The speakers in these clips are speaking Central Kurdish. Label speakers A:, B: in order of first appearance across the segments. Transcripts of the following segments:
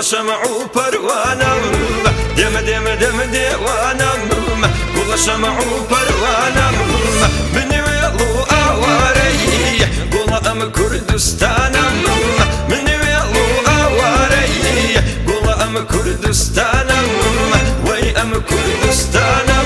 A: شمع وبروانم دم دم دم ديوانم قول شمع وبروانم من ويلو أواري قول أم كردستانم من ويلو أواري قول أم كردستانم وي أم كردستانم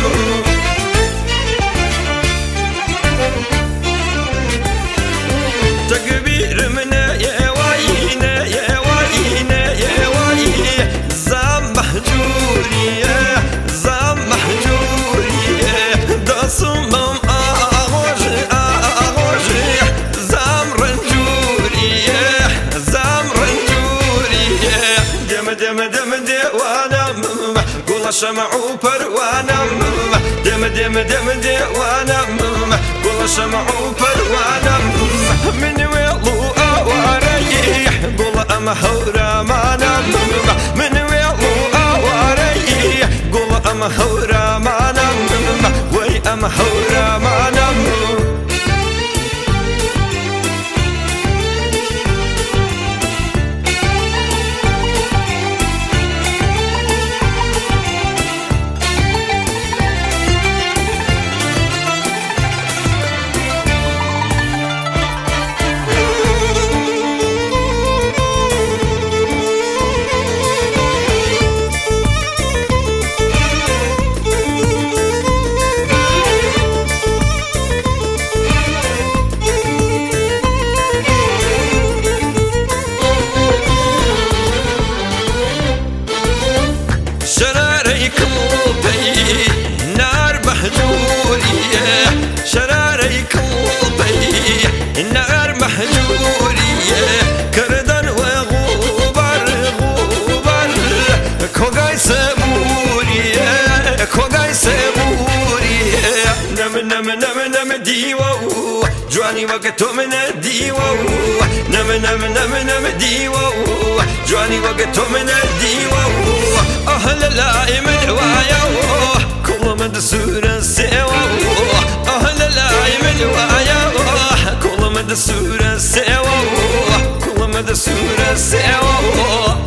A: تكبير من يا وينا يا وينا يا وينا زام محجورية زام محجورية دصمم أغوجي أغوجي زام رنجورية زام رنجورية دم دم دم ديوانم قول شمع وبروانم دم دم دم ديوانم قول شمع وبروانم من ويلو أواري قول أم هورامانم من ويلو أواري قول أم هورامانم وي أم هورامانم شراريكم بي نار محجورية شراريكم بي نار محجورية كردن وغوبر غوبر كوغاي سبورية كوغاي سبورية نم نم نم نم ديوو جواني وقتو من الديوو نم نم نم نم ديوو جواني وقتو من الديوو أهل لا من وايا كل من دسورة سوا أهل لا من وايا كل من دسورة سوا كل من دسورة سوا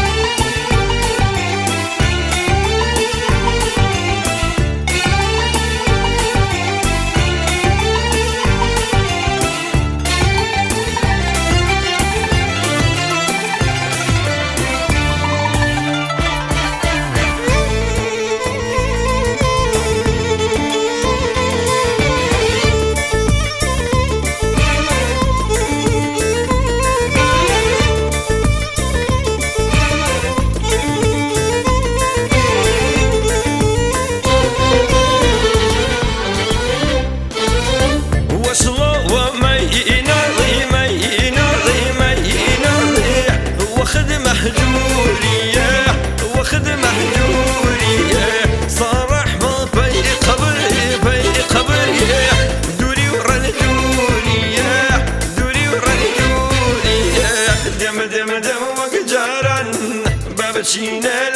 A: واخد محجورية واخد محجورية صار أحمد في قبري في قبري دوري ورنجورية دوري ورنجورية دم دم دم وقجارا باب شينا